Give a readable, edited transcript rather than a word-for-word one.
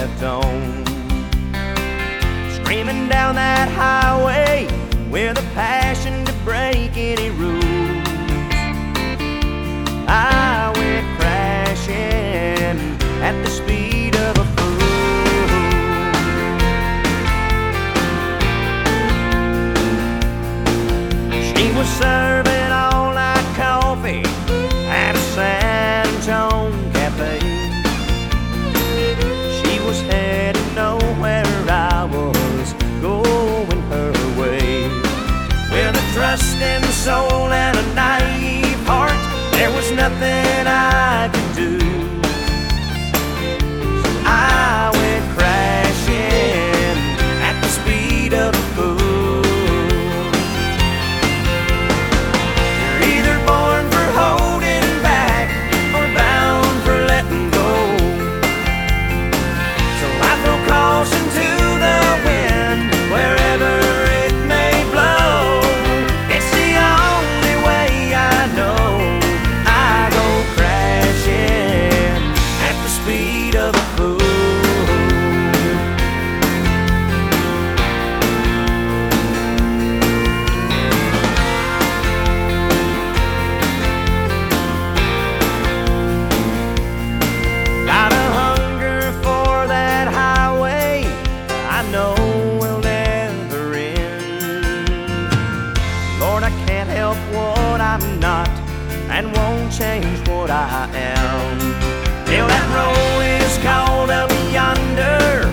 left on. Screaming down that highway with a passion to break any rules, I went crashing at the speed of a fool. She was serving all-night coffee at a San Antone cafe. She was headed nowhere, I was going her way. With a trusting soul and a naive heart, there was nothing I could do. So I went crashing at the speed of a fool. You're either born for holding back or bound for letting go. So I throw caution to the wind wherever it may blow. It's the only way I know. I go crashing at the speed of a fool. Got a hunger for that highway I know will never end. Lord, I can't help what I'm not and won't change what I am. Till that roll is called up yonder,